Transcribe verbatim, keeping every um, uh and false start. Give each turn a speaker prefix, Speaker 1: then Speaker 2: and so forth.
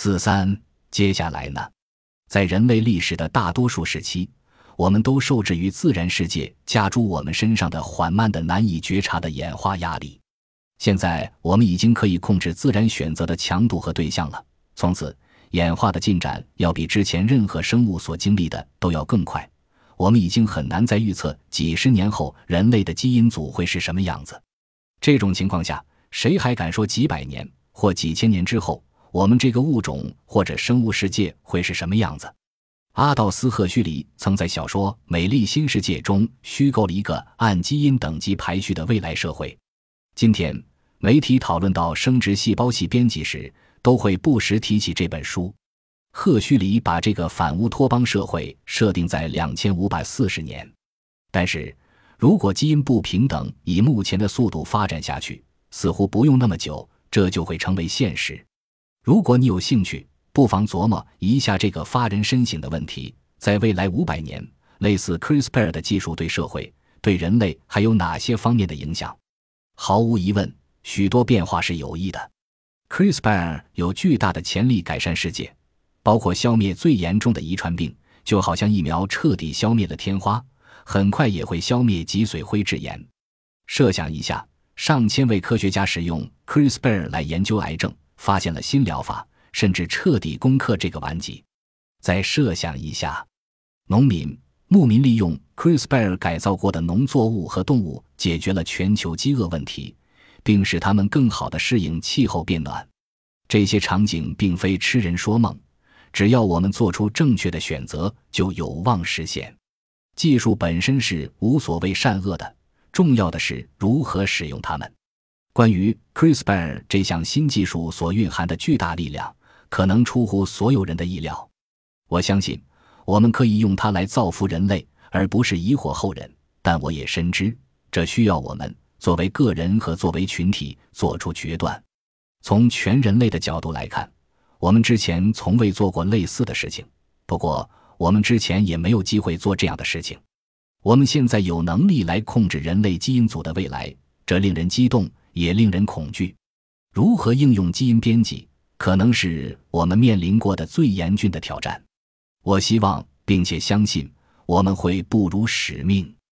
Speaker 1: 四三，接下来呢？在人类历史的大多数时期，我们都受制于自然世界加诸我们身上的缓慢的难以觉察的演化压力。现在我们已经可以控制自然选择的强度和对象了，从此演化的进展要比之前任何生物所经历的都要更快。我们已经很难再预测几十年后人类的基因组会是什么样子。这种情况下，谁还敢说几百年或几千年之后我们这个物种或者生物世界会是什么样子？阿道斯·赫胥黎曾在小说《美丽新世界》中虚构了一个按基因等级排序的未来社会。今天媒体讨论到生殖细胞系编辑时，都会不时提起这本书。赫胥黎把这个反乌托邦社会设定在两千五百四十年。但是如果基因不平等以目前的速度发展下去，似乎不用那么久，这就会成为现实。如果你有兴趣，不妨琢磨一下这个发人深省的问题，在未来五百年，类似 CRISPR 的技术对社会、对人类还有哪些方面的影响？毫无疑问，许多变化是有益的。CRISPR 有巨大的潜力改善世界，包括消灭最严重的遗传病，就好像疫苗彻底消灭了天花，很快也会消灭脊髓灰质炎。设想一下，上千位科学家使用 CRISPR 来研究癌症，发现了新疗法，甚至彻底攻克这个顽疾。再设想一下，农民、牧民利用 CRISPR 改造过的农作物和动物，解决了全球饥饿问题，并使他们更好地适应气候变暖。这些场景并非痴人说梦，只要我们做出正确的选择，就有望实现。技术本身是无所谓善恶的，重要的是如何使用它们。关于 CRISPR 这项新技术所蕴含的巨大力量，可能出乎所有人的意料。我相信我们可以用它来造福人类，而不是疑惑后人，但我也深知这需要我们作为个人和作为群体做出决断。从全人类的角度来看，我们之前从未做过类似的事情，不过我们之前也没有机会做这样的事情。我们现在有能力来控制人类基因组的未来，这令人激动，也令人恐惧。如何应用基因编辑，可能是我们面临过的最严峻的挑战。我希望并且相信我们会不辱使命。